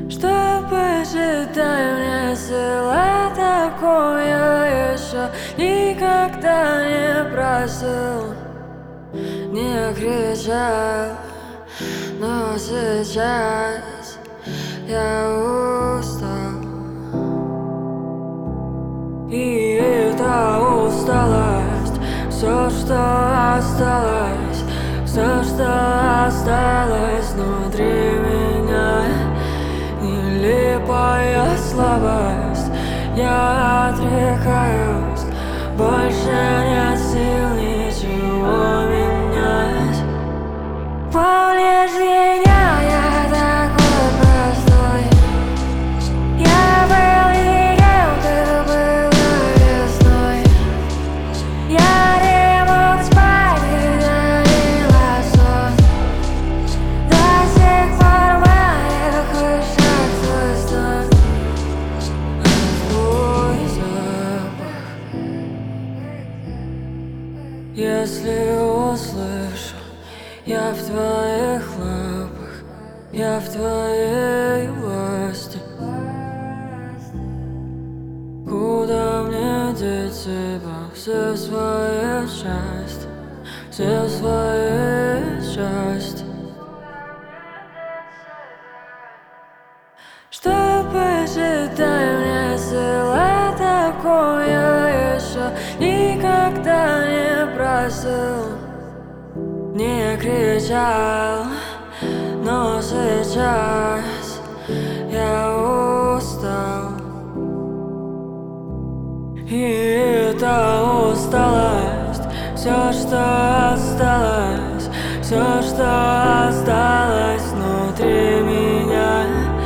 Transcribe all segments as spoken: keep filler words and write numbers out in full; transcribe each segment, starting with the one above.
Чтобы жить, дай мне сила, такой я еще никогда не просил, не кричал, но сейчас я устал. И эта усталость, все, что осталось, все, что осталось внутри меня. Нелепая слабость, я отрекаюсь, больше нет сил ничего менять. Помнишь меня, я такой простой, я был никем, ты была весной. Я не мог спать, когда видела сон. До сих пор в моих ушах твой стон, твой запах. Если услышу, я в твоих лапах, я в твоей власти. Куда мне деть тебя, все свои части, все свои части. Чтобы жить, дай мне сила, такой я еще никогда не просил, не кричал, но сейчас я устал. И эта усталость, все, что осталось, все, что осталось внутри меня.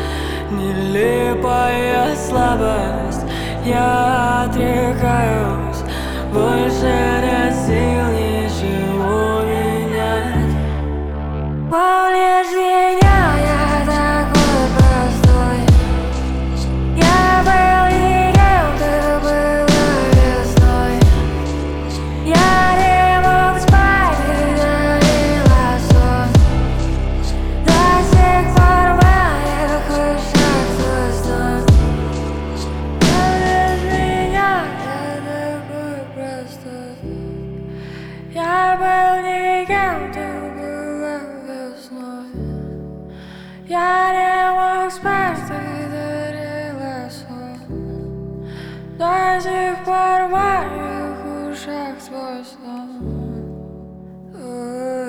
Нелепая слабость, я отрекаюсь, больше нет сил ничего менять. Помнишь меня, я такой простой, я был никем, ты была весной. Я не мог спать, когда видела сон. До сих пор в моих ушах твой стон. Помнишь меня, я такой простой, я был никем, ты была весной. Я не мог спать, когда видела сон. До сих пор в моих ушах твой сон.